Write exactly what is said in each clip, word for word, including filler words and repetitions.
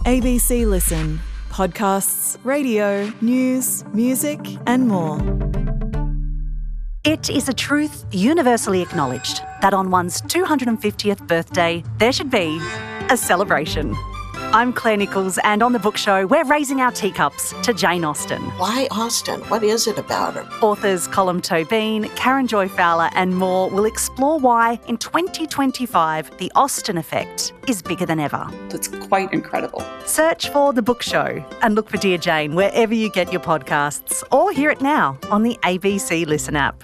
A B C Listen. Podcasts, radio, news, music and more. It is a truth universally acknowledged that on one's two hundred fiftieth birthday, there should be a celebration. I'm Claire Nichols, and on The Book Show, we're raising our teacups to Jane Austen. Why Austen? What is it about her? Authors Colm Tóibín, Karen Joy Fowler and more will explore why, in twenty twenty-five, the Austen effect is bigger than ever. It's quite incredible. Search for The Book Show and look for Dear Jane wherever you get your podcasts, or hear it now on the A B C Listen app.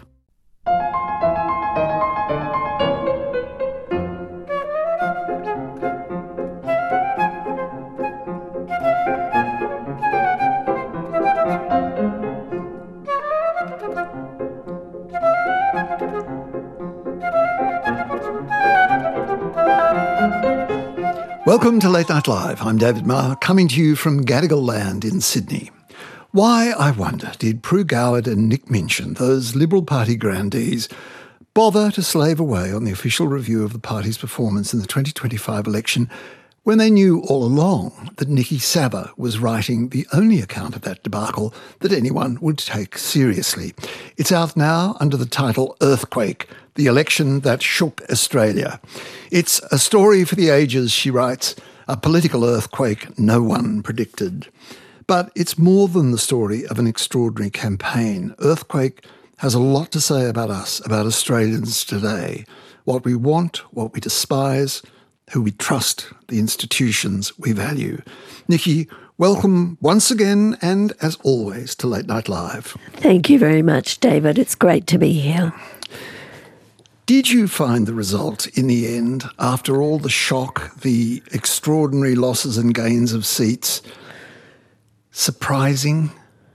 Welcome to Late Night Live. I'm David Marr, coming to you from Gadigal Land in Sydney. Why, I wonder, did Prue Goward and Nick Minchin, those Liberal Party grandees, bother to slave away on the official review of the party's performance in the twenty twenty-five election when they knew all along that Nikki Savva was writing the only account of that debacle that anyone would take seriously? It's out now under the title Earthquake, the election that shook Australia. It's a story for the ages, she writes, a political earthquake no one predicted. But it's more than the story of an extraordinary campaign. Earthquake has a lot to say about us, about Australians today, what we want, what we despise, who we trust, the institutions we value. Nikki, welcome once again and, as always, to Late Night Live. Thank you very much, David. It's great to be here. Did you find the result in the end, after all the shock, the extraordinary losses and gains of seats, surprising?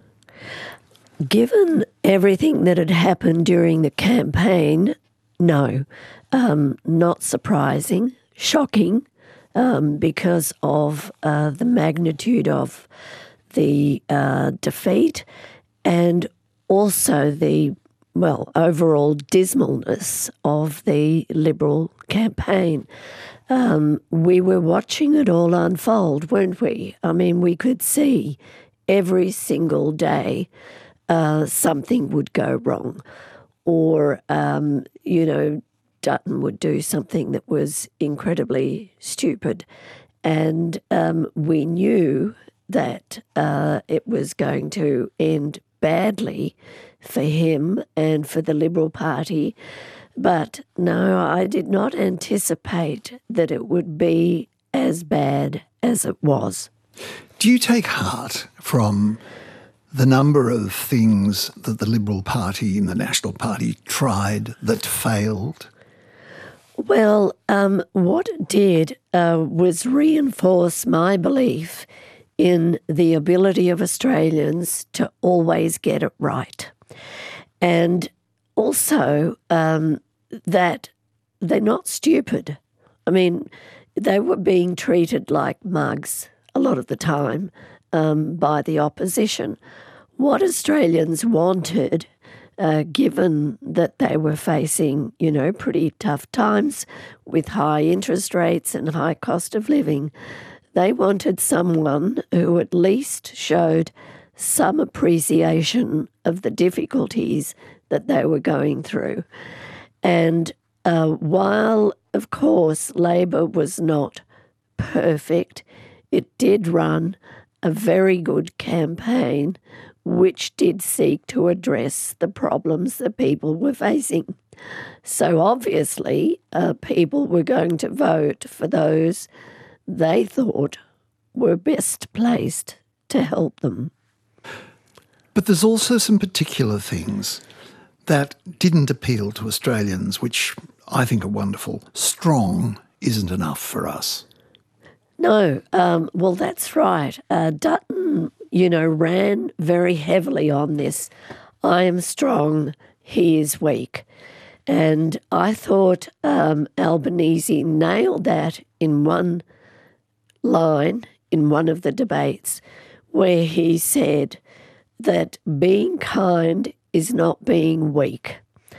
Given everything that had happened during the campaign, no, um, not surprising. Shocking um, because of uh, the magnitude of the uh, defeat and also the, well, overall dismalness of the Liberal campaign. Um, we were watching it all unfold, weren't we? I mean, we could see every single day uh, something would go wrong or, um, you know, Dutton would do something that was incredibly stupid. And um, we knew that uh, it was going to end badly for him and for the Liberal Party. But no, I did not anticipate that it would be as bad as it was. Do you take heart from the number of things that the Liberal Party and the National Party tried that failed? Well, um, what it did uh, was reinforce my belief in the ability of Australians to always get it right. And also um, that they're not stupid. I mean, they were being treated like mugs a lot of the time um, by the opposition. What Australians wanted, Uh, given that they were facing, you know, pretty tough times with high interest rates and high cost of living, they wanted someone who at least showed some appreciation of the difficulties that they were going through. And uh, while, of course, Labor was not perfect, it did run a very good campaign which did seek to address the problems that people were facing. So obviously, uh, people were going to vote for those they thought were best placed to help them. But there's also some particular things that didn't appeal to Australians, which I think are wonderful. Strong isn't enough for us. No, um, well, that's right. Uh, Dutton, you know, ran very heavily on this. I am strong, he is weak. And I thought um, Albanese nailed that in one line in one of the debates where he said that being kind is not being weak.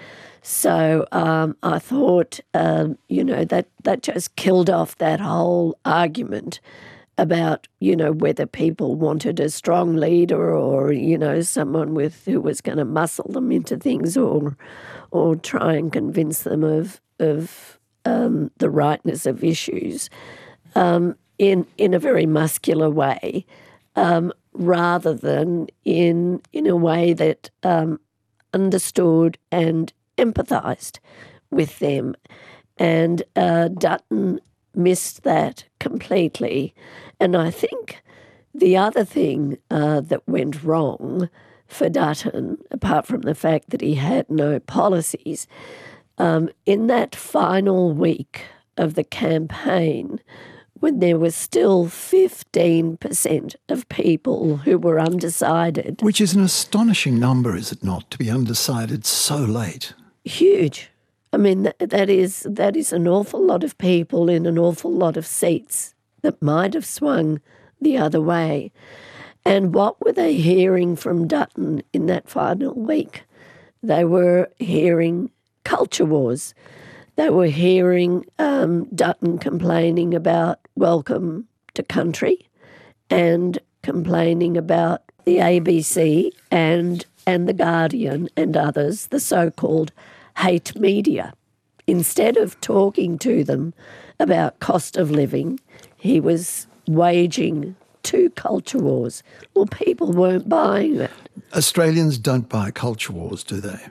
So um, I thought, um, you know, that, that just killed off that whole argument about, you know, whether people wanted a strong leader or, you know, someone with who was going to muscle them into things or or try and convince them of of um, the rightness of issues um, in in a very muscular way, um, rather than in in a way that um, understood and empathised with them. And uh, Dutton missed that completely. And I think the other thing uh, that went wrong for Dutton, apart from the fact that he had no policies, um, in that final week of the campaign, when there was still fifteen percent of people who were undecided. Which is an astonishing number, is it not, to be undecided so late? Huge. I mean, that, that is that is an awful lot of people in an awful lot of seats that might have swung the other way. And what were they hearing from Dutton in that final week? They were hearing culture wars. They were hearing um, Dutton complaining about welcome to country and complaining about the A B C and and The Guardian and others, the so-called hate media. Instead of talking to them about cost of living, he was waging two culture wars. Well, people weren't buying it. Australians don't buy culture wars, do they?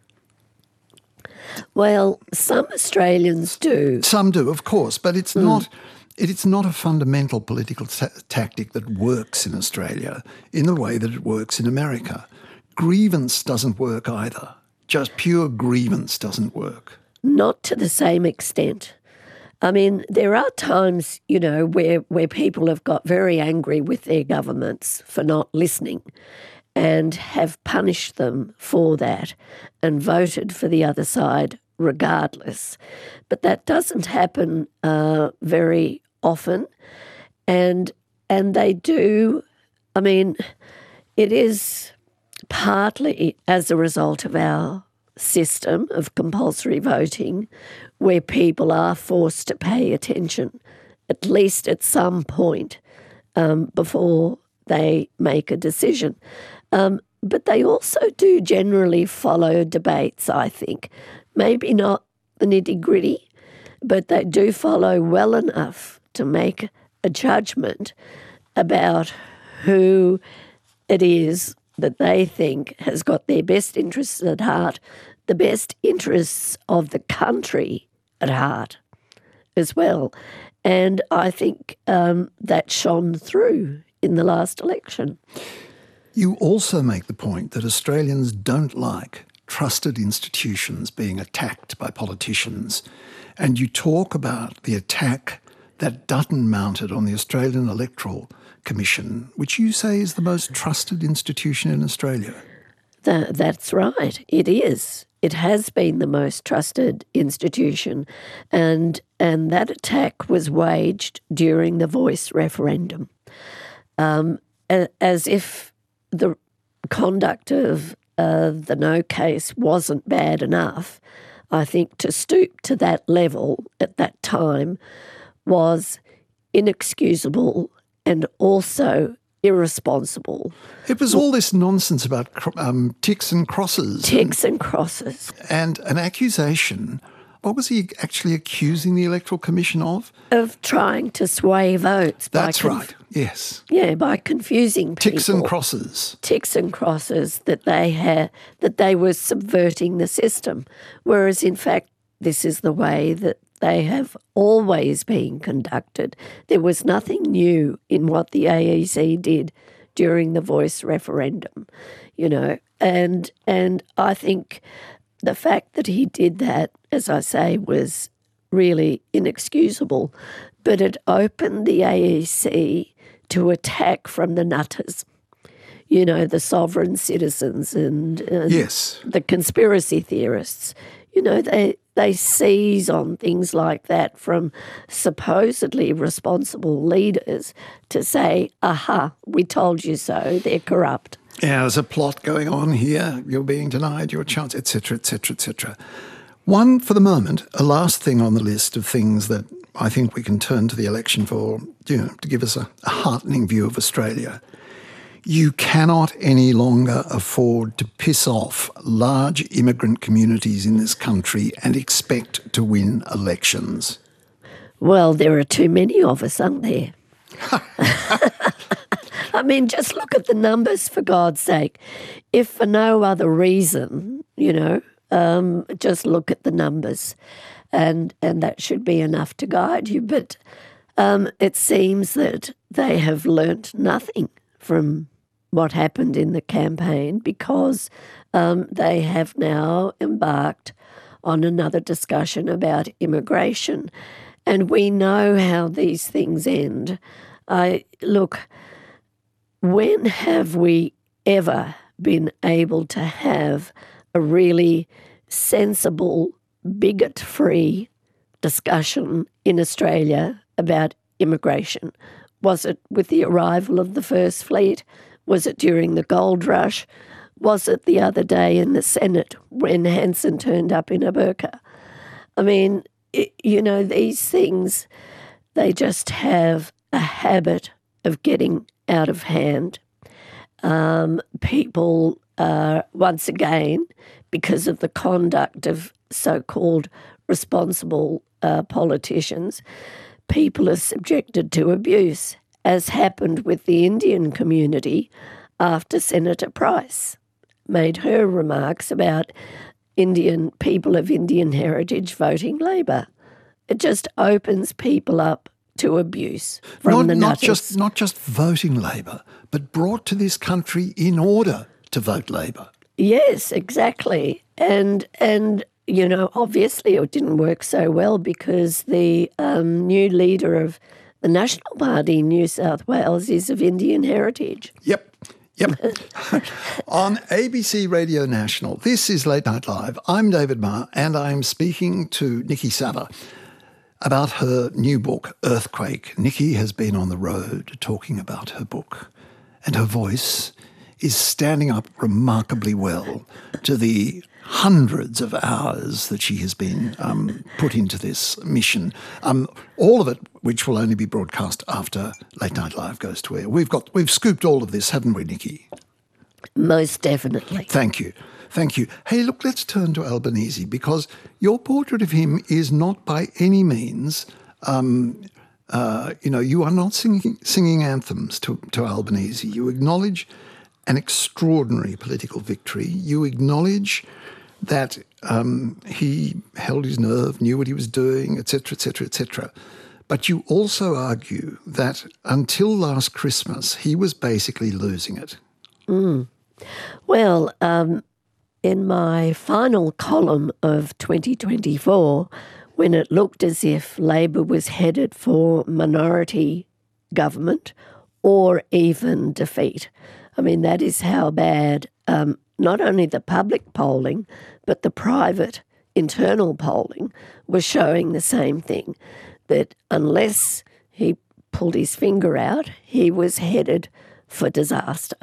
Well, some Australians do. Some do, of course, but it's mm. not it's not a fundamental political ta- tactic that works in Australia in the way that it works in America. Grievance doesn't work either. Just pure grievance doesn't work. Not to the same extent. I mean, there are times, you know, where, where people have got very angry with their governments for not listening and have punished them for that and voted for the other side regardless. But that doesn't happen uh, very often. And and they do, I mean, it is partly as a result of our system of compulsory voting where people are forced to pay attention, at least at some point, um, before they make a decision. Um, but they also do generally follow debates, I think. Maybe not the nitty-gritty, but they do follow well enough to make a judgment about who it is that they think has got their best interests at heart, the best interests of the country at heart as well. And I think um, that shone through in the last election. You also make the point that Australians don't like trusted institutions being attacked by politicians. And you talk about the attack that Dutton mounted on the Australian Electoral Commission, which you say is the most trusted institution in Australia. That, that's right. It is. It has been the most trusted institution. And, and that attack was waged during the Voice referendum. Um, as if the conduct of uh, the No case wasn't bad enough, I think to stoop to that level at that time was inexcusable and also irresponsible. It was all this nonsense about um, ticks and crosses. Ticks and, and crosses. And an accusation. What was he actually accusing the Electoral Commission of? Of trying to sway votes. That's by conf- right, yes. Yeah, by confusing people. Ticks and crosses. Ticks and crosses, that they had, that they were subverting the system. Whereas, in fact, this is the way that they have always been conducted. There was nothing new in what the A E C did during the Voice referendum, you know. And and I think the fact that he did that, as I say, was really inexcusable. But it opened the A E C to attack from the nutters, you know, the sovereign citizens and, and yes. the conspiracy theorists. You know, they they seize on things like that from supposedly responsible leaders to say, aha, we told you so, they're corrupt. Yeah, there's a plot going on here, you're being denied your chance, et cetera, et cetera, et cetera. One, for the moment, a last thing on the list of things that I think we can turn to the election for, you know, to give us a, a heartening view of Australia. You cannot any longer afford to piss off large immigrant communities in this country and expect to win elections. Well, there are too many of us, aren't there? I mean, just look at the numbers, for God's sake. If for no other reason, you know, um, just look at the numbers, and and that should be enough to guide you. But um, it seems that they have learnt nothing from what happened in the campaign, because um, they have now embarked on another discussion about immigration. And we know how these things end. I look, when have we ever been able to have a really sensible, bigot-free discussion in Australia about immigration? Was it with the arrival of the First Fleet? Was it during the gold rush? Was it the other day in the Senate when Hanson turned up in a burqa? I mean, it, you know, these things, they just have a habit of getting out of hand. Um, people, uh, once again, because of the conduct of so-called responsible uh, politicians, people are subjected to abuse, as happened with the Indian community after Senator Price made her remarks about Indian people of Indian heritage voting Labor. It just opens people up to abuse from not, the not nutters. just not just voting Labor, but brought to this country in order to vote Labor. Yes, exactly. And and you know, obviously it didn't work so well because the um, new leader of the National Party in New South Wales is of Indian heritage. Yep. Yep. On A B C Radio National, this is Late Night Live. I'm David Marr, and I'm speaking to Nikki Savva about her new book, Earthquake. Nikki has been on the road talking about her book, and her voice is standing up remarkably well to the hundreds of hours that she has been um, put into this mission. Um, all of it, which will only be broadcast after Late Night Live goes to air. We've got we've scooped all of this, haven't we, Nikki? Most definitely. Thank you. Thank you. Hey, look, let's turn to Albanese, because your portrait of him is not by any means, um, uh, you know, you are not singing, singing anthems to, to Albanese. You acknowledge an extraordinary political victory. You acknowledge that um, he held his nerve, knew what he was doing, et cetera, et cetera, et cetera. But you also argue that until last Christmas, he was basically losing it. Mm. Well, um, in my final column of twenty twenty-four, when it looked as if Labor was headed for minority government or even defeat, I mean, that is how bad um, not only the public polling, but the private internal polling was showing the same thing, that unless he pulled his finger out, he was headed for disaster.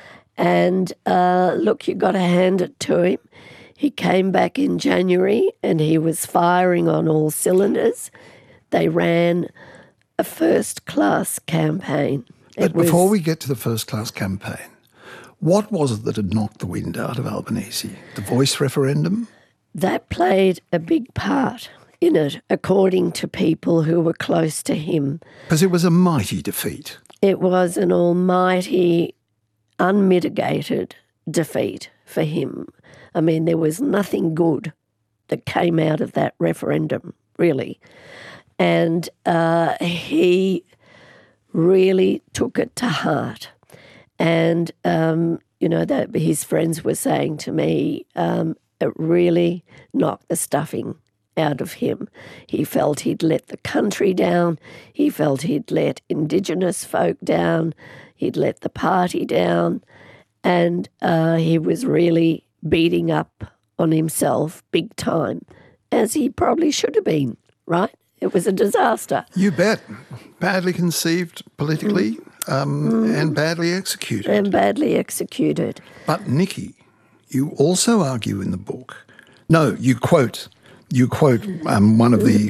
And uh, look, you've got to hand it to him. He came back in January and he was firing on all cylinders. They ran a first-class campaign. But It was- before we get to the first-class campaign, what was it that had knocked the wind out of Albanese? The voice referendum? That played a big part in it, according to people who were close to him. Because it was a mighty defeat. It was an almighty, unmitigated defeat for him. I mean, there was nothing good that came out of that referendum, really. And uh, he really took it to heart. And, um, you know, that his friends were saying to me, um, it really knocked the stuffing out of him. He felt he'd let the country down. He felt he'd let Indigenous folk down. He'd let the party down. And uh, he was really beating up on himself big time, as he probably should have been, right? It was a disaster. You bet. Badly conceived politically mm. Um, mm. and badly executed. And badly executed. But, Nikki, you also argue in the book, no, you quote You quote um, one of the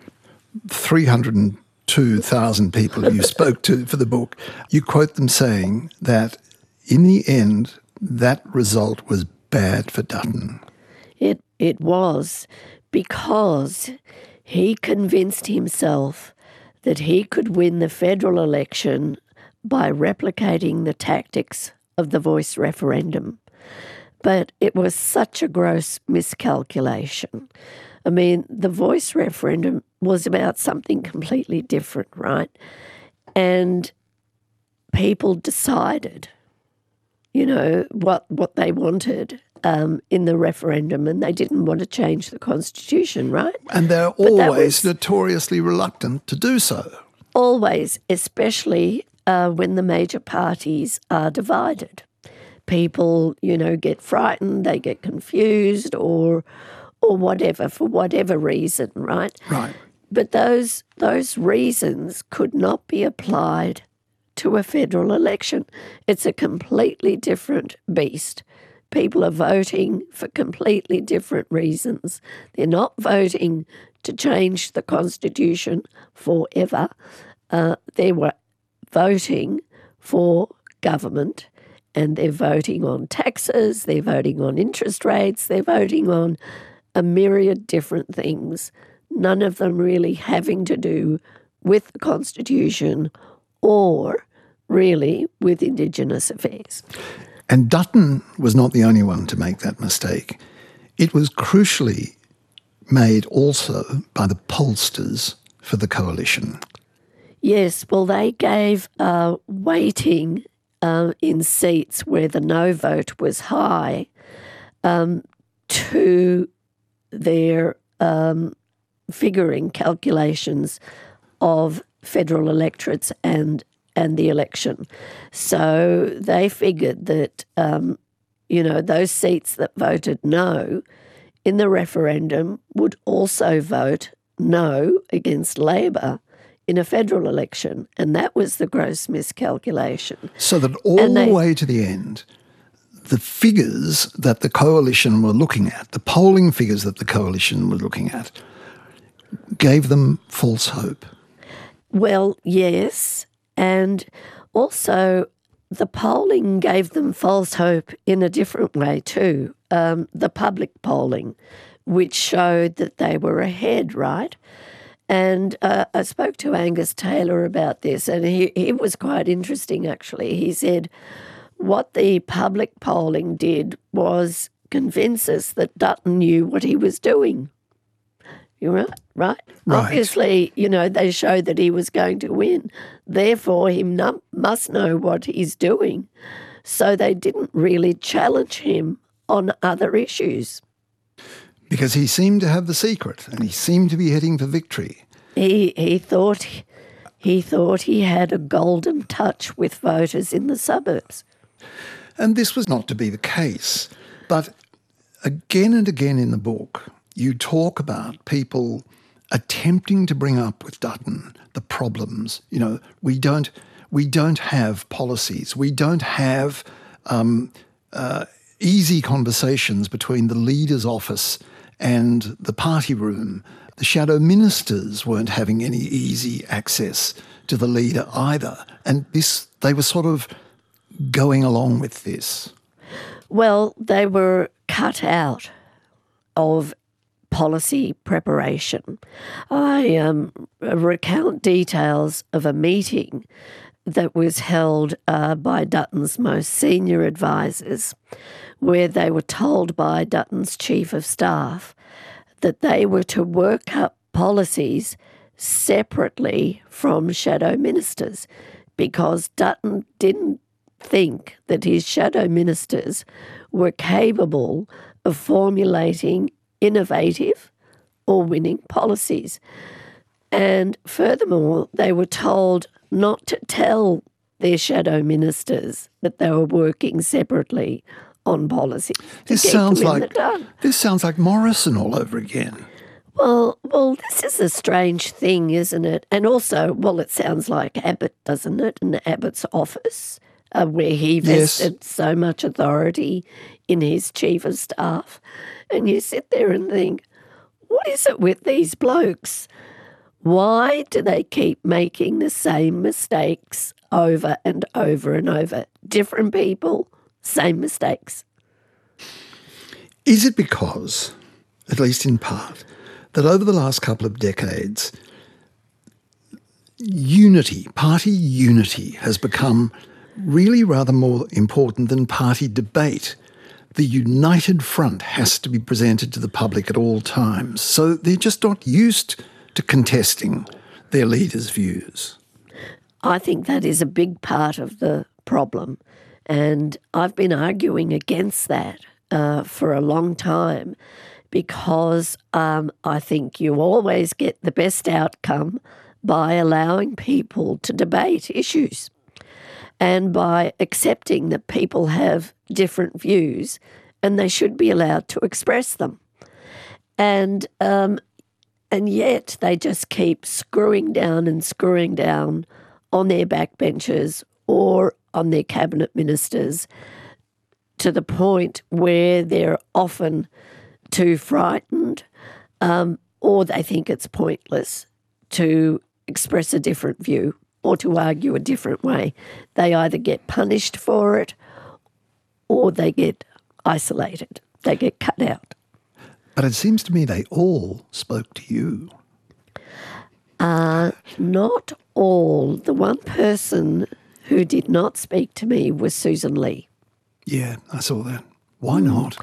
three hundred two thousand people you spoke to for the book. You quote them saying that in the end, that result was bad for Dutton. It it was, because he convinced himself that he could win the federal election by replicating the tactics of the voice referendum. But it was such a gross miscalculation. I mean, the voice referendum was about something completely different, right? And people decided, you know, what, what they wanted um, in the referendum, and they didn't want to change the Constitution, right? And they're But that always was- notoriously reluctant to do so. Always, especially uh, when the major parties are divided. People, you know, get frightened, they get confused, or or whatever, for whatever reason, right? Right. But those those reasons could not be applied to a federal election. It's a completely different beast. People are voting for completely different reasons. They're not voting to change the Constitution forever. Uh, they were voting for government, and they're voting on taxes, they're voting on interest rates, they're voting on a myriad different things, none of them really having to do with the Constitution or really with Indigenous affairs. And Dutton was not the only one to make that mistake. It was crucially made also by the pollsters for the coalition. Yes, well, they gave uh, weighting uh, in seats where the no vote was high um, to their um, figuring calculations of federal electorates and and the election. So they figured that, um, you know, those seats that voted no in the referendum would also vote no against Labor in a federal election, and that was the gross miscalculation. So that all And they- the way to the end, the figures that the coalition were looking at, the polling figures that the coalition were looking at, gave them false hope. Well, yes, and also the polling gave them false hope in a different way too. Um, the public polling, which showed that they were ahead, right? And uh, I spoke to Angus Taylor about this, and he, he was quite interesting, actually. He said what the public polling did was convince us that Dutton knew what he was doing. You're right, right? Right. Obviously, you know, they showed that he was going to win. Therefore, he num- must know what he's doing. So they didn't really challenge him on other issues. Because he seemed to have the secret and he seemed to be heading for victory. He he thought he thought he had a golden touch with voters in the suburbs. And this was not to be the case. But again and again in the book, you talk about people attempting to bring up with Dutton the problems. You know, we don't we don't have policies. We don't have um, uh, easy conversations between the leader's office and the party room. The shadow ministers weren't having any easy access to the leader either. And this, they were sort of going along with this. Well, they were cut out of policy preparation. I um, recount details of a meeting that was held uh, by Dutton's most senior advisors, where they were told by Dutton's chief of staff that they were to work up policies separately from shadow ministers, because Dutton didn't think that his shadow ministers were capable of formulating innovative or winning policies. And furthermore, they were told not to tell their shadow ministers that they were working separately on policy. to This get sounds them in like the dark. this sounds like Morrison all over again. Well, well, this is a strange thing, isn't it? And also, well, it sounds like Abbott, doesn't it? And Abbott's office, uh, where he Yes. vested so much authority in his chief of staff. And you sit there and think, what is it with these blokes? Why do they keep making the same mistakes over and over and over? Different people, same mistakes. Is it because, at least in part, that over the last couple of decades, unity, party unity has become really rather more important than party debate? The united front has to be presented to the public at all times. So they're just not used to contesting their leaders' views. I think that is a big part of the problem. And I've been arguing against that uh, for a long time because um, I think you always get the best outcome by allowing people to debate issues and by accepting that people have different views and they should be allowed to express them. And um, and yet they just keep screwing down and screwing down on their backbenchers or on their cabinet ministers to the point where they're often too frightened um, or they think it's pointless to express a different view or to argue a different way. They either get punished for it or they get isolated. They get cut out. But it seems to me they all spoke to you. Uh, not all. The one person who did not speak to me was Susan Lee. Yeah, I saw that. Why not?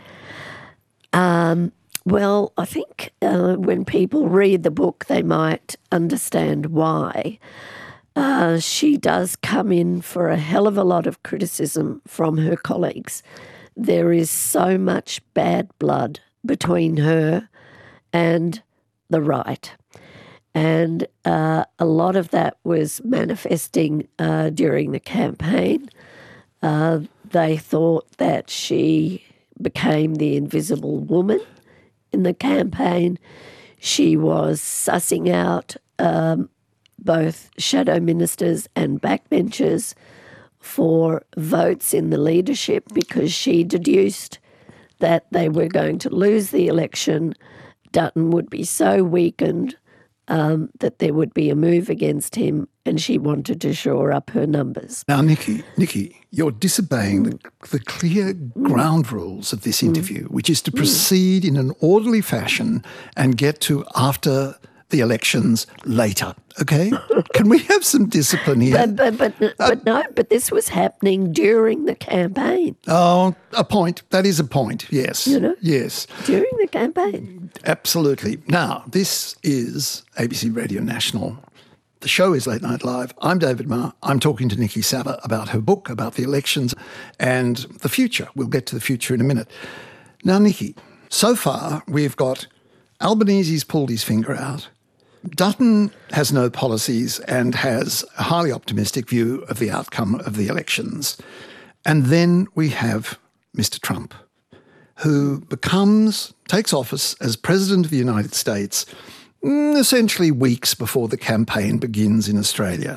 Um, well, I think uh, when people read the book, they might understand why. Uh, she does come in for a hell of a lot of criticism from her colleagues. There is so much bad blood between her and the right. And uh, a lot of that was manifesting uh, during the campaign. Uh, they thought that she became the invisible woman in the campaign. She was sussing out um, both shadow ministers and backbenchers for votes in the leadership because she deduced that they were going to lose the election. Dutton would be so weakened um, that there would be a move against him, and she wanted to shore up her numbers. Now, Nikki, Nikki, you're disobeying the, the clear ground rules of this interview, which is to proceed in an orderly fashion and get to after the elections later, okay? Can we have some discipline here? But, but, but, uh, but no, but this was happening during the campaign. Oh, a point. That is a point, yes. You know? Yes. During the campaign. Absolutely. Now, this is A B C Radio National. The show is Late Night Live. I'm David Marr. I'm talking to Nikki Savva about her book, about the elections and the future. We'll get to the future in a minute. Now, Nikki, so far we've got Albanese's pulled his finger out. Dutton has no policies and has a highly optimistic view of the outcome of the elections. And then we have Mister Trump, who becomes, takes office as President of the United States essentially weeks before the campaign begins in Australia.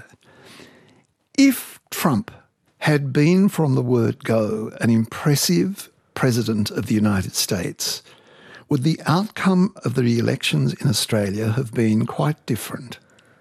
If Trump had been from the word go an impressive President of the United States, would the outcome of the elections in Australia have been quite different?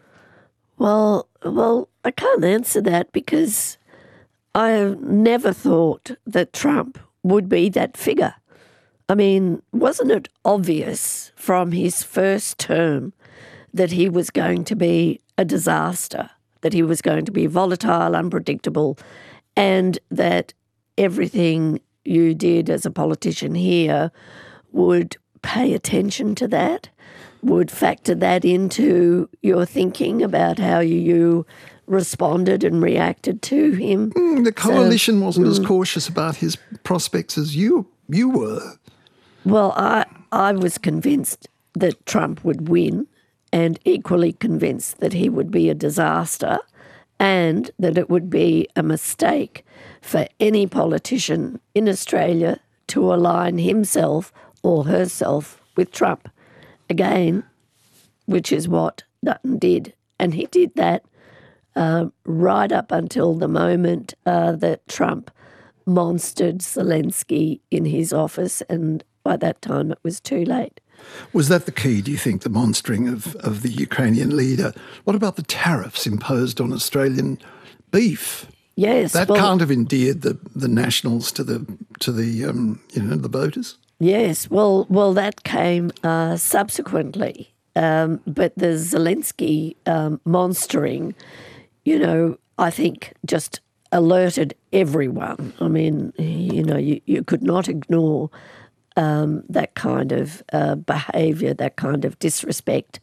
Well, well, I can't answer that because I have never thought that Trump would be that figure. I mean, wasn't it obvious from his first term that he was going to be a disaster, that he was going to be volatile, unpredictable, and that everything you did as a politician here would pay attention to that, would factor that into your thinking about how you responded and reacted to him. Mm, the coalition so, wasn't mm, as cautious about his prospects as you you were. Well, I I was convinced that Trump would win and equally convinced that he would be a disaster and that it would be a mistake for any politician in Australia to align himself or herself with Trump. Again, which is what Dutton did. And he did that uh, right up until the moment uh, that Trump monstered Zelensky in his office, and by that time it was too late. Was that the key, do you think, the monstering of, of the Ukrainian leader? What about the tariffs imposed on Australian beef? Yes. That well, can't have endeared the, the Nationals to the to the um, you know the voters. Yes. Well, well, that came uh, subsequently. Um, but the Zelensky um, monstering, you know, I think just alerted everyone. I mean, you know, you, you could not ignore um, that kind of uh, behaviour, that kind of disrespect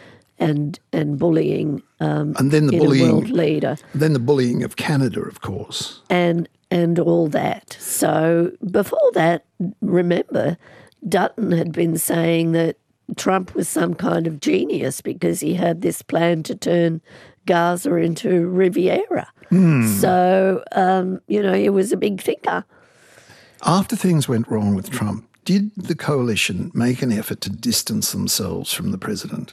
and and bullying um, and then the in bullying, a world leader. Then the bullying of Canada, of course. And, and all that. So before that, remember, Dutton had been saying that Trump was some kind of genius because he had this plan to turn Gaza into Riviera. Mm. So, um, you know, he was a big thinker. After things went wrong with Trump, did the coalition make an effort to distance themselves from the president?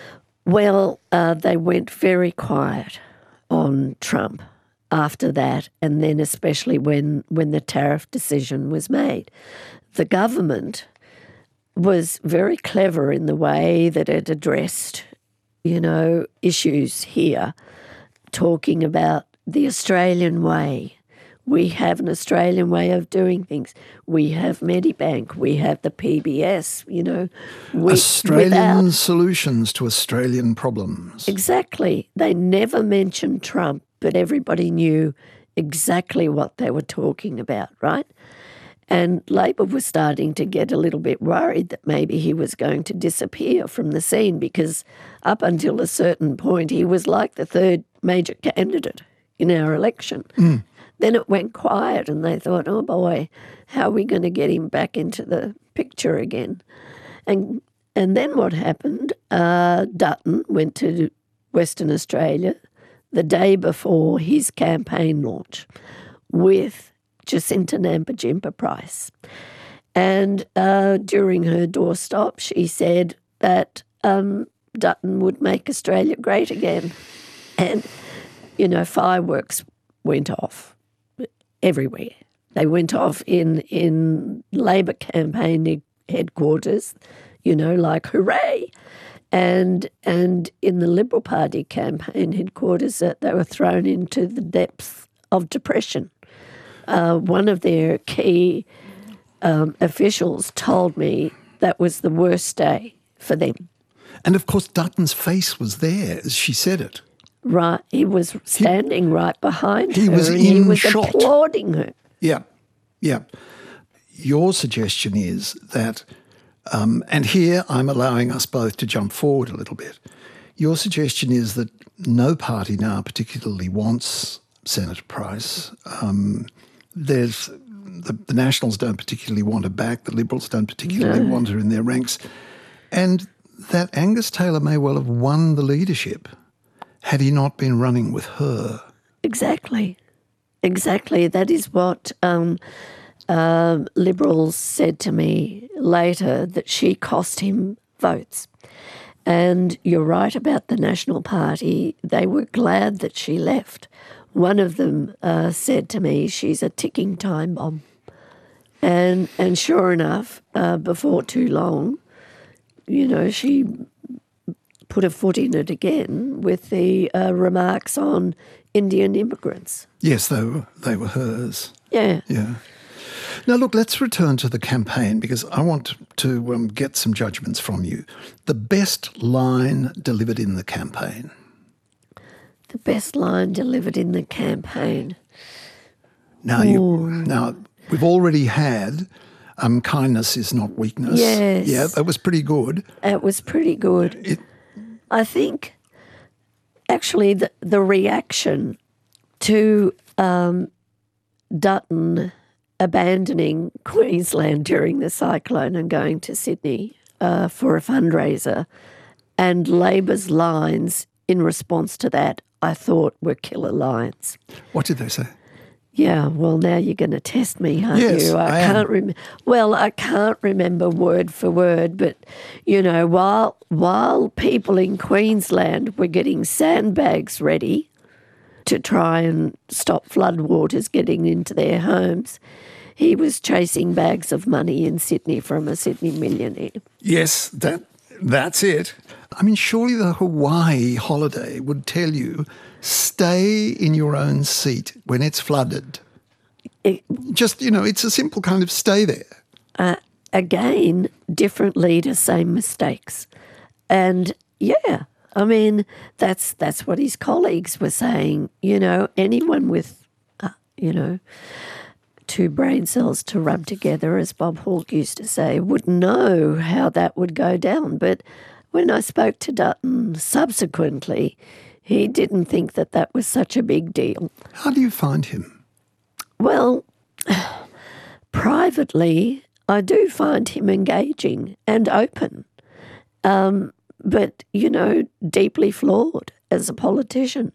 Well, uh, they went very quiet on Trump after that, and then especially when, when the tariff decision was made. The government was very clever in the way that it addressed, you know, issues here, talking about the Australian way. We have an Australian way of doing things. We have Medibank. We have the P B S, you know. We, Australian without, solutions to Australian problems. Exactly. They never mentioned Trump, but everybody knew exactly what they were talking about, right? And Labor was starting to get a little bit worried that maybe he was going to disappear from the scene because up until a certain point he was like the third major candidate in our election. Mm. Then it went quiet and they thought, oh boy, how are we going to get him back into the picture again? And and then what happened, uh, Dutton went to Western Australia the day before his campaign launch with Jacinta Nampijinpa Price. And uh, during her doorstop, she said that um, Dutton would make Australia great again. And, you know, fireworks went off everywhere. They went off in, in Labor campaign headquarters, you know, like hooray. And and in the Liberal Party campaign headquarters, uh, they were thrown into the depths of depression. Uh, one of their key um, officials told me that was the worst day for them. And of course, Dutton's face was there as she said it. Right, he was standing he, right behind he her was and in he was shot. applauding her. Yeah, yeah. Your suggestion is that, um, and here I'm allowing us both to jump forward a little bit. Your suggestion is that no party now particularly wants Senator Price. Um, there's the, the Nationals don't particularly want her back. The Liberals don't particularly no. want her in their ranks. And that Angus Taylor may well have won the leadership had he not been running with her. Exactly. Exactly. That is what um, uh, Liberals said to me later, that she cost him votes. And you're right about the National Party. They were glad that she left. One of them uh, said to me, she's a ticking time bomb. And and sure enough, uh, before too long, you know, she put a foot in it again with the uh, remarks on Indian immigrants. Yes, they were, they were hers. Yeah. Yeah. Now, look, let's return to the campaign because I want to um, get some judgments from you. The best line delivered in the campaign. The best line delivered in the campaign. Now, you, now we've already had um, kindness is not weakness. Yes. Yeah, that was pretty good. It was pretty good. It, I think actually the, the reaction to um, Dutton abandoning Queensland during the cyclone and going to Sydney uh, for a fundraiser and Labor's lines in response to that, I thought were killer lines. What did they say? Yeah, well, now you're going to test me, aren't yes, you? I, I can't am. Rem- Well, I can't remember word for word, but, you know, while while people in Queensland were getting sandbags ready to try and stop floodwaters getting into their homes, he was chasing bags of money in Sydney from a Sydney millionaire. Yes, that that's it. I mean, surely the Hawaii holiday would tell you, stay in your own seat when it's flooded. It, Just, you know, it's a simple kind of stay there. uh, again, different leaders, same mistakes. And yeah, I mean, that's that's what his colleagues were saying. You know, anyone with, uh, you know, two brain cells to rub together, as Bob Hawke used to say, would know how that would go down. But when I spoke to Dutton subsequently, he didn't think that that was such a big deal. How do you find him? Well, privately, I do find him engaging and open, um, but, you know, deeply flawed as a politician.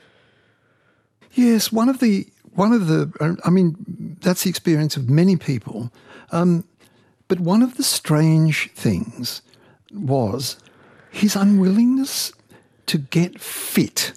Yes, one of the, one of the, I mean, that's the experience of many people. Um, but one of the strange things was his unwillingness to get fit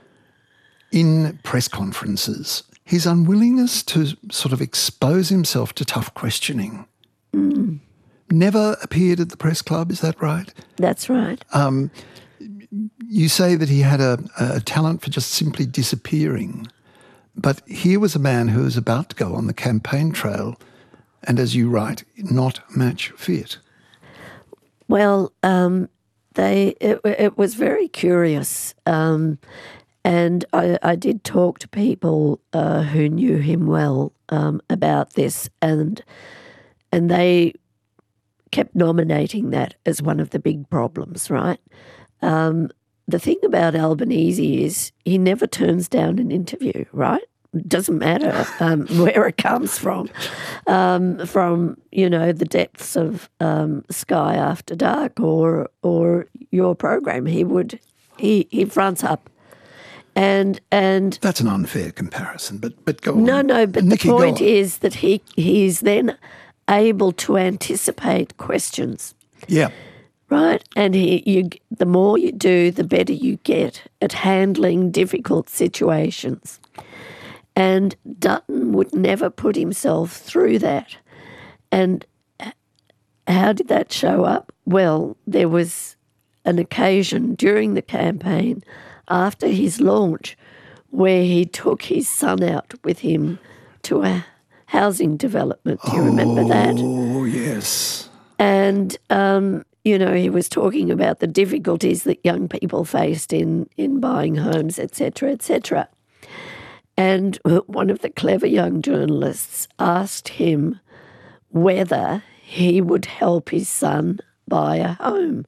in press conferences, his unwillingness to sort of expose himself to tough questioning. Mm. Never appeared at the press club, is that right? That's right. Um, you say that he had a, a talent for just simply disappearing. But here was a man who was about to go on the campaign trail and, as you write, not match fit. Well, um, they it, it was very curious. Um, and I, I did talk to people uh, who knew him well um, about this, and and they kept nominating that as one of the big problems, right? Um, the thing about Albanese is he never turns down an interview, right? It doesn't matter um, where it comes from, um, from, you know, the depths of um, Sky After Dark or or your program. He would, he, he fronts up. And and That's an unfair comparison, but but go on. no, no, but Nikki, the go point on. is that he he's then able to anticipate questions. Yeah. Right, and he, you, the more you do, the better you get at handling difficult situations. And Dutton would never put himself through that. And how did that show up? Well, there was an occasion during the campaign after his launch where he took his son out with him to a housing development. Do you remember that? Oh, yes. And, um, you know, he was talking about the difficulties that young people faced in, in buying homes, et cetera, et cetera. And one of the clever young journalists asked him whether he would help his son buy a home.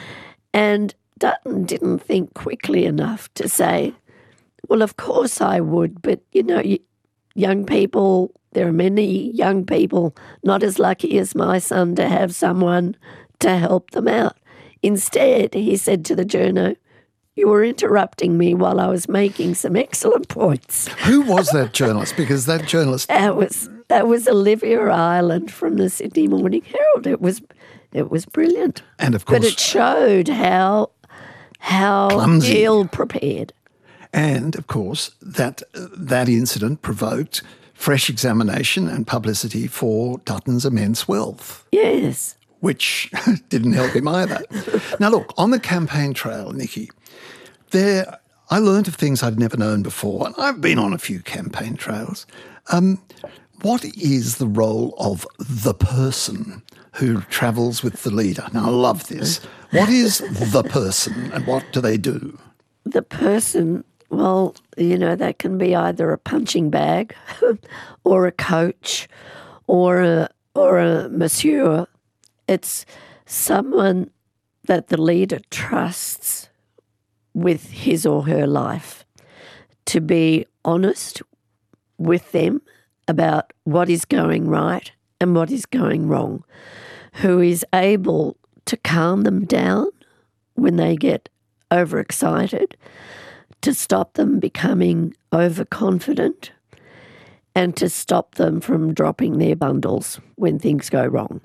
And Dutton didn't think quickly enough to say, well, of course I would, but, you know, young people, there are many young people not as lucky as my son to have someone to help them out. Instead, he said to the journo, you were interrupting me while I was making some excellent points. Who was that journalist? Because that journalist... That was that was Olivia Ireland from the Sydney Morning Herald. It was it was brilliant. And of course... But it showed how how clumsy. ill prepared. And, of course, that that incident provoked fresh examination and publicity for Dutton's immense wealth. Yes. Which didn't help him either. Now, look, on the campaign trail, Nikki, there I learned of things I'd never known before, and I've been on a few campaign trails. Um, what is the role of the person who travels with the leader? Now, I love this. What is the person and what do they do? The person, well, you know, that can be either a punching bag or a coach or a, or a masseur. It's someone that the leader trusts with his or her life to be honest with them about what is going right and what is going wrong, who is able to calm them down when they get overexcited, to stop them becoming overconfident, and to stop them from dropping their bundles when things go wrong.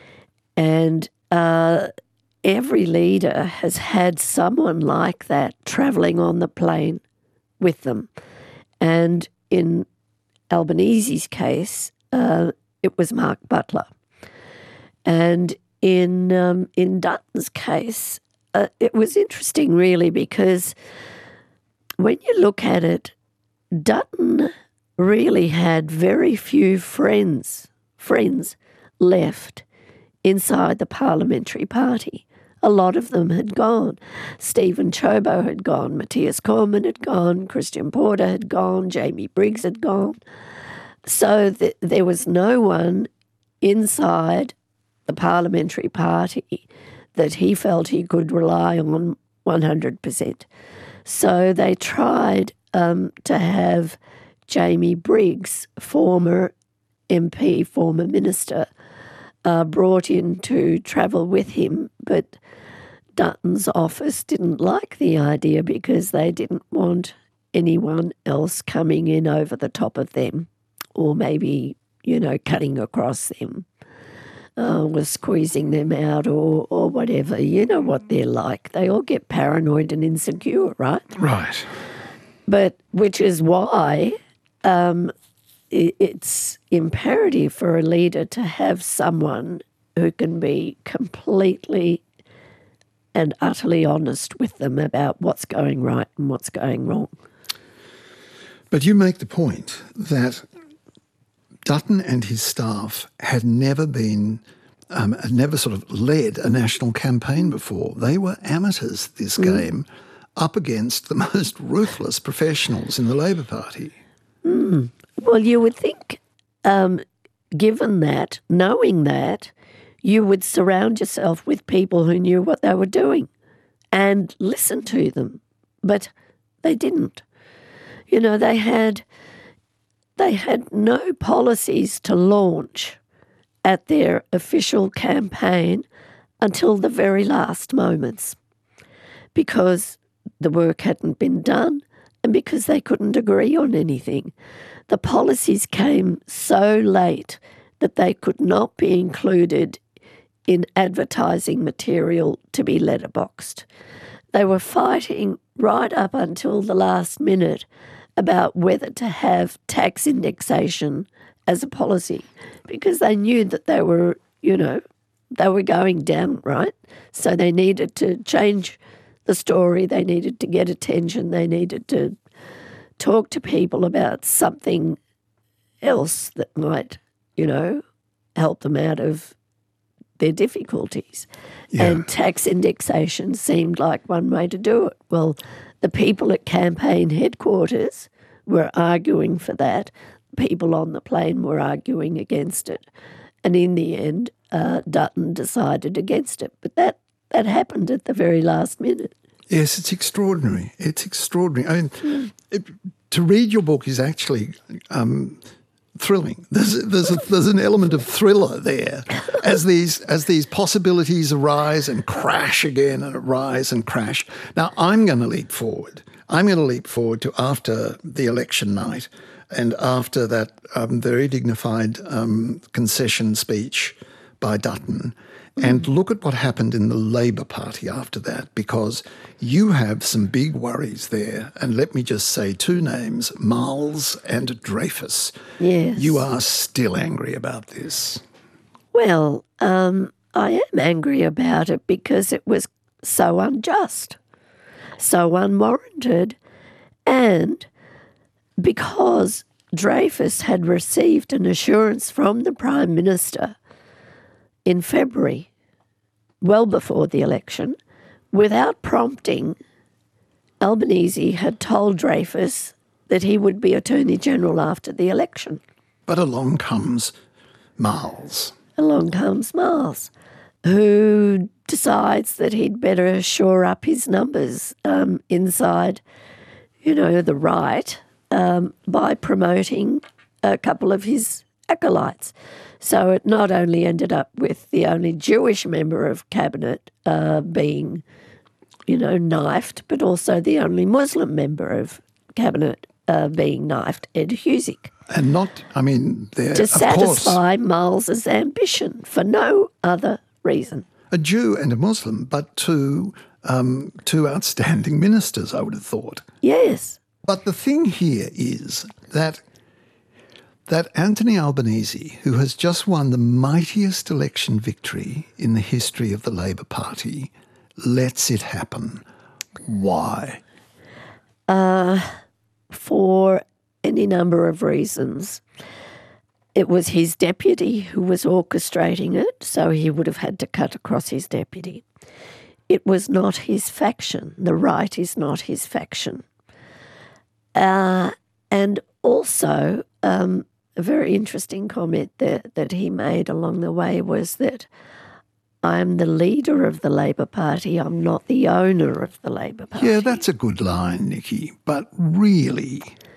And uh, every leader has had someone like that travelling on the plane with them. And in Albanese's case, uh, it was Mark Butler. And in um, in Dutton's case, uh, it was interesting really because when you look at it, Dutton really had very few friends friends left inside the parliamentary party. A lot of them had gone. Stephen Chobo had gone, Matthias Cormann had gone, Christian Porter had gone, Jamie Briggs had gone. So th- there was no one inside the parliamentary party that he felt he could rely on one hundred percent. So they tried um, to have Jamie Briggs, former M P, former minister, uh, brought in to travel with him, but Dutton's office didn't like the idea because they didn't want anyone else coming in over the top of them or maybe, you know, cutting across them. Uh, was squeezing them out or, or whatever. You know what they're like. They all get paranoid and insecure, right? Right. But which is why um, it, it's imperative for a leader to have someone who can be completely and utterly honest with them about what's going right and what's going wrong. But you make the point that Dutton and his staff had never been, um, had never sort of led a national campaign before. They were amateurs this Mm. game, up against the most ruthless professionals in the Labor Party. Mm. Well, you would think, um, given that, knowing that, you would surround yourself with people who knew what they were doing and listen to them. But they didn't. You know, they had... They had no policies to launch at their official campaign until the very last moments because the work hadn't been done and because they couldn't agree on anything. The policies came so late that they could not be included in advertising material to be letterboxed. They were fighting right up until the last minute about whether to have tax indexation as a policy because they knew that they were, you know, they were going down, right? So they needed to change the story, they needed to get attention, they needed to talk to people about something else that might, you know, help them out of their difficulties. Yeah. And tax indexation seemed like one way to do it. Well, the people at campaign headquarters were arguing for that. People on the plane were arguing against it. And in the end, uh, Dutton decided against it. But that, that happened at the very last minute. Yes, it's extraordinary. It's extraordinary. I mean, mm. it, to read your book is actually um, thrilling. There's there's a, there's an element of thriller there, as these as these possibilities arise and crash again and arise and crash. Now I'm going to leap forward. I'm going to leap forward to after the election night, and after that um, very dignified um, concession speech by Dutton. And look at what happened in the Labor Party after that, because you have some big worries there. And let me just say two names, Marles and Dreyfus. Yes. You are still angry about this. Well, um, I am angry about it because it was so unjust, so unwarranted, and because Dreyfus had received an assurance from the Prime Minister in February, well before the election, without prompting, Albanese had told Dreyfus that he would be Attorney-General after the election. But along comes Marles. Along comes Marles, who decides that he'd better shore up his numbers um, inside, you know, the right um, by promoting a couple of his acolytes. So it not only ended up with the only Jewish member of cabinet uh, being, you know, knifed, but also the only Muslim member of cabinet uh, being knifed, Ed Husic. And not, I mean, there, to of satisfy course, Marles's ambition for no other reason. a Jew and a Muslim, but two, um, two outstanding ministers, I would have thought. Yes. But the thing here is that that Anthony Albanese, who has just won the mightiest election victory in the history of the Labor Party, lets it happen. Why? Uh, for any number of reasons. It was his deputy who was orchestrating it, so he would have had to cut across his deputy. It was not his faction. The right is not his faction. Uh, and also, um, a very interesting comment that, that he made along the way was that I'm the leader of the Labor Party, I'm not the owner of the Labor Party. Yeah, that's a good line, Nikki. But really,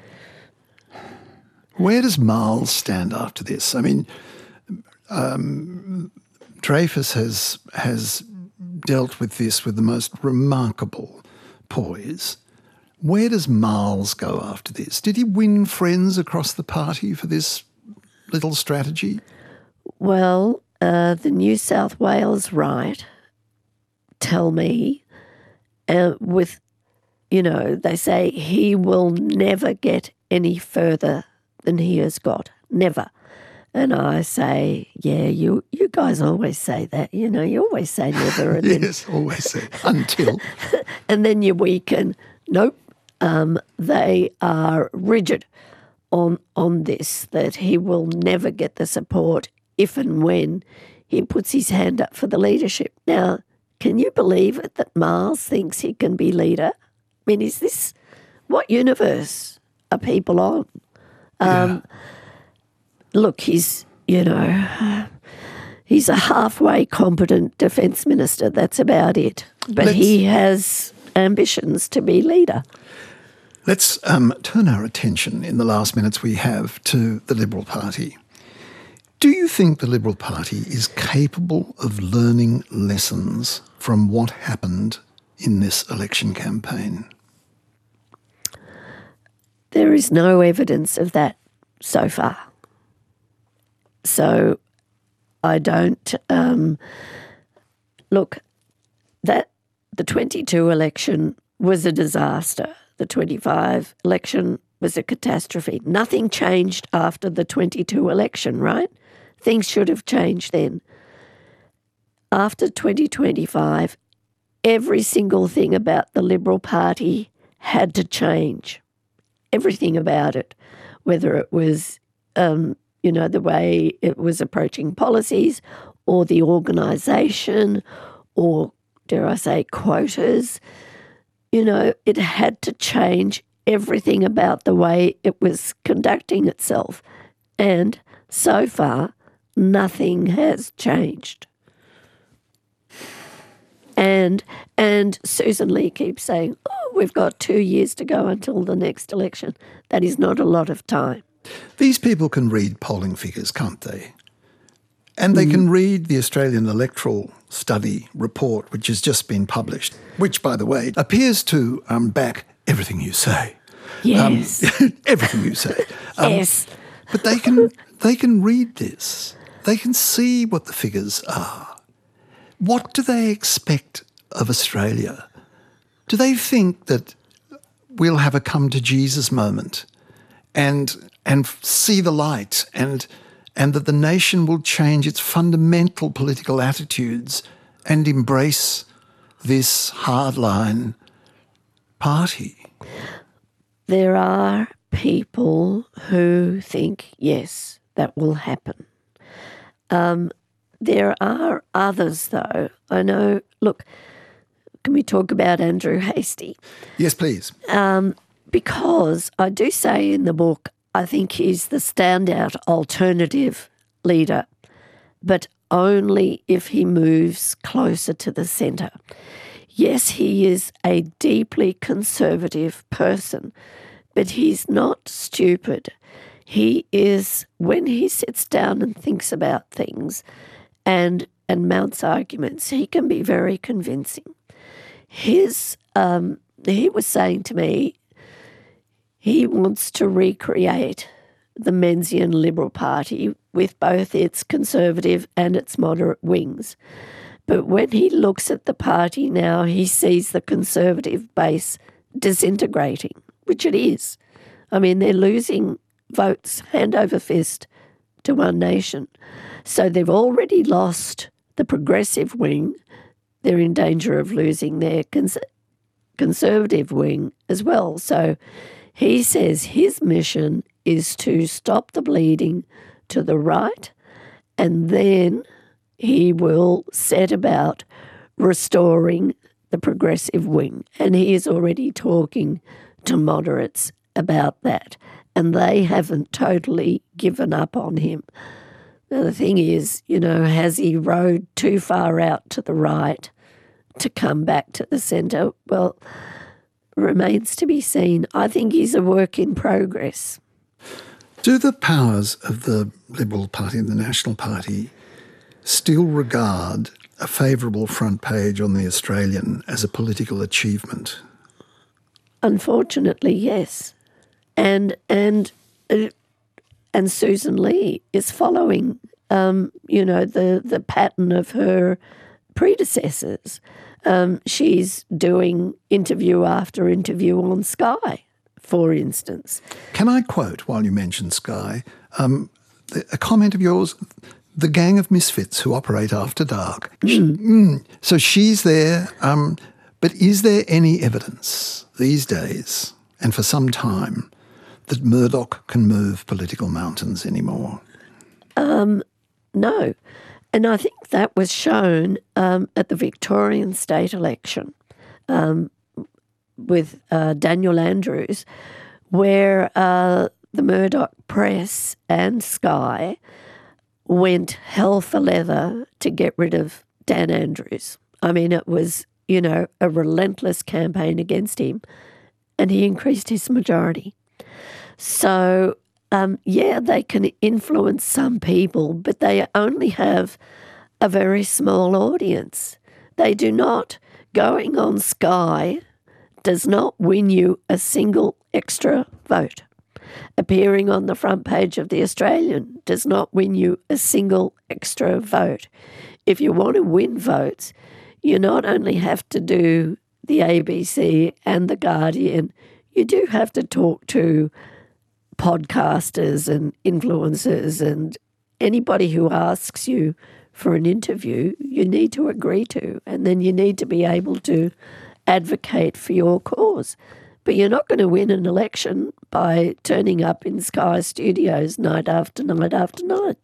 where does Marles stand after this? I mean, um, Dreyfus has has dealt with this with the most remarkable poise. Where does Marles go after this? Did he win friends across the party for this little strategy? Well, uh, the New South Wales right tell me, uh, with, you know, they say he will never get any further than he has got. Never. And I say, yeah, you you guys always say that. You know, you always say never. And yes, then, always say until. And then you weaken. Nope. Um, they are rigid on on this, that he will never get the support if and when he puts his hand up for the leadership. Now, can you believe it that Marles thinks he can be leader? I mean, is this, what universe are people on? Um, yeah. Look, he's, you know, he's a halfway competent defence minister. That's about it. But Let's, he has ambitions to be leader. Let's um, turn our attention in the last minutes we have to the Liberal Party. Do you think the Liberal Party is capable of learning lessons from what happened in this election campaign? There is no evidence of that so far. So I don't um, look, that the twenty-two election was a disaster. The twenty-five election was a catastrophe. Nothing changed after the twenty-two election, right? Things should have changed then. After twenty twenty-five, every single thing about the Liberal Party had to change. Everything about it, whether it was, um, you know, the way it was approaching policies or the organisation or, dare I say, quotas. You know, it had to change everything about the way it was conducting itself. And so far, nothing has changed. And and Susan Lee keeps saying, oh, we've got two years to go until the next election. That is not a lot of time. These people can read polling figures, can't they? And they mm. can read the Australian Electoral Study report, which has just been published, which, by the way, appears to um, back everything you say. Yes. Um, everything you say. Um, yes. But they can they can read this. They can see what the figures are. What do they expect of Australia? Do they think that we'll have a come-to-Jesus moment and and see the light and and that the nation will change its fundamental political attitudes and embrace this hardline party? There are people who think, yes, that will happen. Um, there are others, though. I know, look, can we talk about Andrew Hastie? Yes, please. Um, because I do say in the book, I think he's the standout alternative leader, but only if he moves closer to the centre. Yes, he is a deeply conservative person, but he's not stupid. He is, when he sits down and thinks about things and and mounts arguments, he can be very convincing. His, um, he was saying to me, he wants to recreate the Menzies Liberal Party with both its conservative and its moderate wings. But when he looks at the party now, he sees the conservative base disintegrating, which it is. I mean, they're losing votes hand over fist to One Nation. So they've already lost the progressive wing. They're in danger of losing their cons- conservative wing as well. So he says his mission is to stop the bleeding to the right, and then he will set about restoring the progressive wing. And he is already talking to moderates about that, and they haven't totally given up on him. Now, the thing is, you know, has he rode too far out to the right to come back to the centre? Well, remains to be seen. I think he's a work in progress. Do the powers of the Liberal Party and the National Party still regard a favourable front page on The Australian as a political achievement? Unfortunately, yes. And and uh, and Susan Lee is following, um, you know, the, the pattern of her predecessors. Um, she's doing interview after interview on Sky, for instance. Can I quote, while you mention Sky, um, the, a comment of yours, the gang of misfits who operate after dark. Mm. She, mm, so she's there, um, but is there any evidence these days, and for some time, that Murdoch can move political mountains anymore? Um, no. And I think that was shown um, at the Victorian state election um, with uh, Daniel Andrews, where uh, the Murdoch press and Sky went hell for leather to get rid of Dan Andrews. I mean, it was, you know, a relentless campaign against him, and he increased his majority. So, um, yeah, they can influence some people, but they only have a very small audience. They do not, going on Sky does not win you a single extra vote. Appearing on the front page of The Australian does not win you a single extra vote. If you want to win votes, you not only have to do the A B C and The Guardian, you do have to talk to podcasters and influencers, and anybody who asks you for an interview, you need to agree to, and then you need to be able to advocate for your cause. But you're not going to win an election by turning up in Sky Studios night after night after night.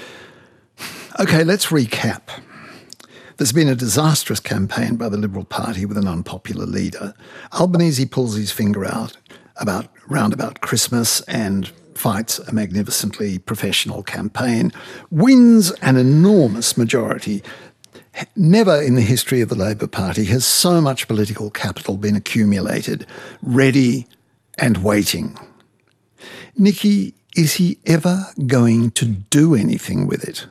Okay, let's recap. There's been a disastrous campaign by the Liberal Party with an unpopular leader. Albanese pulls his finger out about round about Christmas and fights a magnificently professional campaign, wins an enormous majority. Never in the history of the Labor Party has so much political capital been accumulated, ready and waiting. Nikki, is he ever going to do anything with it?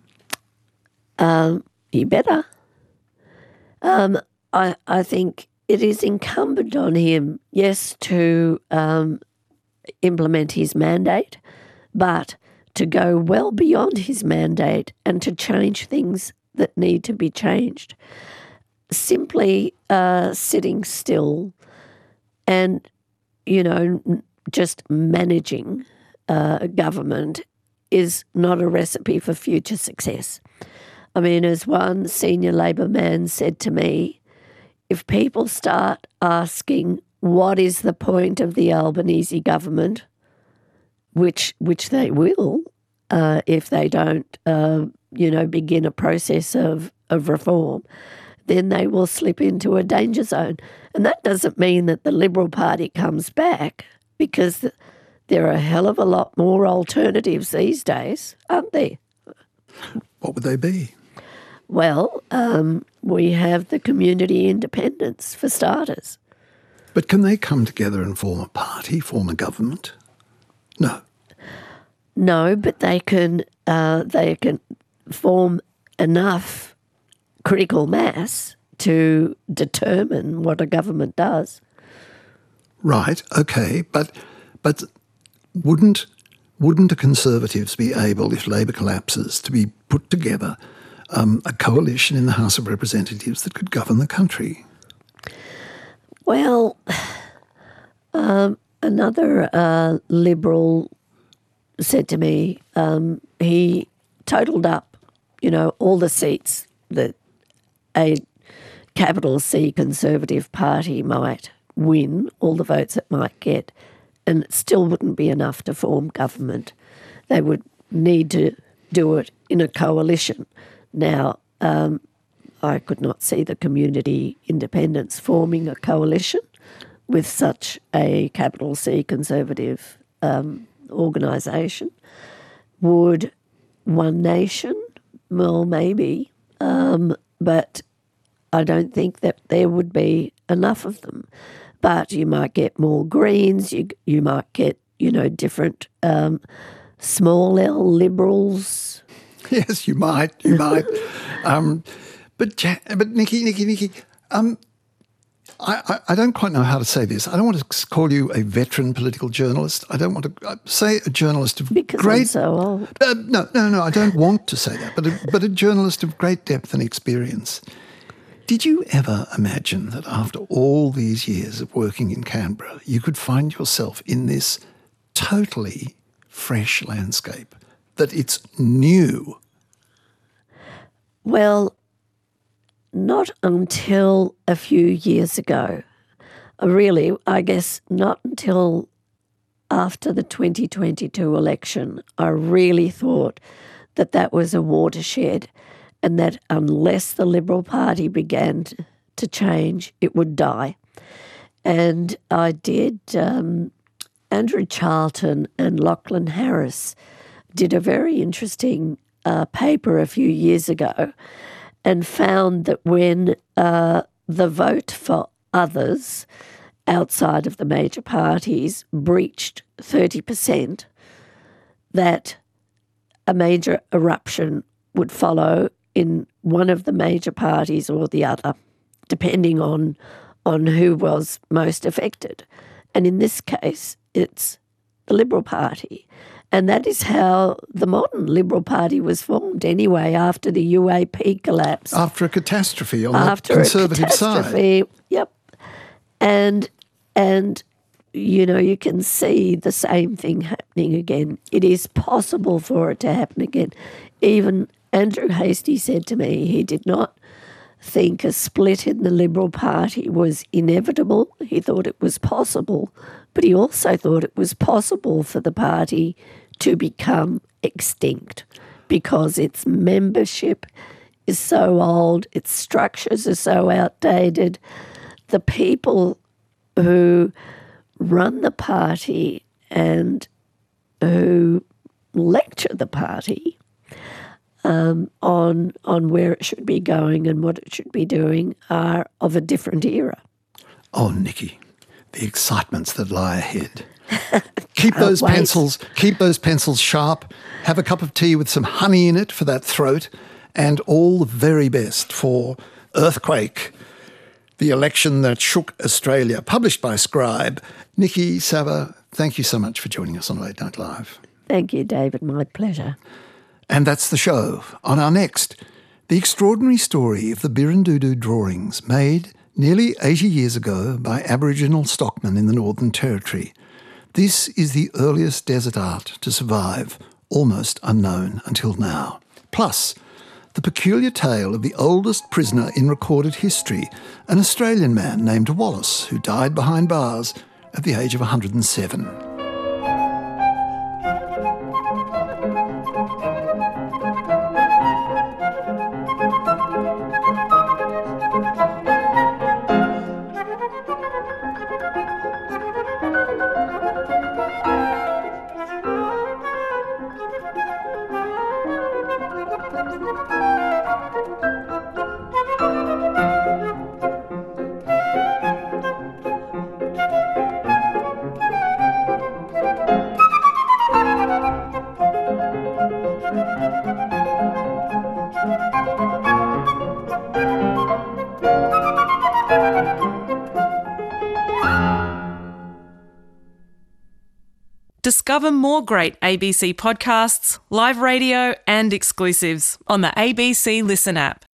Um, he better. Um, I, I think it is incumbent on him, yes, to um, implement his mandate, but to go well beyond his mandate and to change things that need to be changed. Simply uh, sitting still and, you know, just managing uh, government is not a recipe for future success. I mean, as one senior Labor man said to me, if people start asking what is the point of the Albanese government, which which they will uh, if they don't, uh, you know, begin a process of, of reform, then they will slip into a danger zone. And that doesn't mean that the Liberal Party comes back, because there are a hell of a lot more alternatives these days, aren't there? What would they be? Well, um, we have the community independents, for starters. But can they come together and form a party, form a government? No. No, but they can uh, they can form enough critical mass to determine what a government does. Right, okay, but but wouldn't wouldn't the Conservatives be able, if Labor collapses, to be put together um, a coalition in the House of Representatives that could govern the country? Well, um, another uh, Liberal said to me um, he totaled up, you know, all the seats that a capital C Conservative Party might win, all the votes it might get, and it still wouldn't be enough to form government. They would need to do it in a coalition. Now, um, I could not see the Community Independents forming a coalition with such a capital C Conservative um, organisation. Would One Nation? Well, maybe, um, but I don't think that there would be enough of them. But you might get more Greens, you you might get, you know, different um, small L Liberals. Yes, you might, you might. um, but, but Nikki, Nikki, Nikki, um, I, I, I don't quite know how to say this. I don't want to call you a veteran political journalist. I don't want to uh, say a journalist of because great... I'm so old. Uh, no, no, no, I don't want to say that, but a, but a journalist of great depth and experience. Did you ever imagine that after all these years of working in Canberra, you could find yourself in this totally fresh landscape, that it's new? Well, not until a few years ago. Really, I guess not until after the twenty twenty-two election, I really thought that that was a watershed and that unless the Liberal Party began to change, it would die. And I did, um, Andrew Charlton and Lachlan Harris did a very interesting uh, paper a few years ago and found that when uh, the vote for others outside of the major parties breached thirty percent, that a major eruption would follow in one of the major parties or the other, depending on on who was most affected. And in this case, it's the Liberal Party. And that is how the modern Liberal Party was formed anyway, after the U A P collapse. After a catastrophe on after the Conservative a catastrophe, side. Yep. And, and, you know, you can see the same thing happening again. It is possible for it to happen again. Even Andrew Hastie said to me he did not think a split in the Liberal Party was inevitable. He thought it was possible, but he also thought it was possible for the party to become extinct because its membership is so old, its structures are so outdated. The people who run the party and who lecture the party um, on on where it should be going and what it should be doing are of a different era. Oh, Nikki, the excitements that lie ahead. Keep those wait. pencils, keep those pencils sharp. Have a cup of tea with some honey in it for that throat, and all the very best for Earthquake, the election that shook Australia, published by Scribe. Nikki Sava, thank you so much for joining us on Late Night Live. Thank you, David. My pleasure. And that's the show. On our next, the extraordinary story of the Birrindudu drawings made nearly eighty years ago by Aboriginal stockmen in the Northern Territory. This is the earliest desert art to survive, almost unknown until now. Plus, the peculiar tale of the oldest prisoner in recorded history, an Australian man named Wallace, who died behind bars at the age of one hundred and seven. Discover more great A B C podcasts, live radio and exclusives on the A B C Listen app.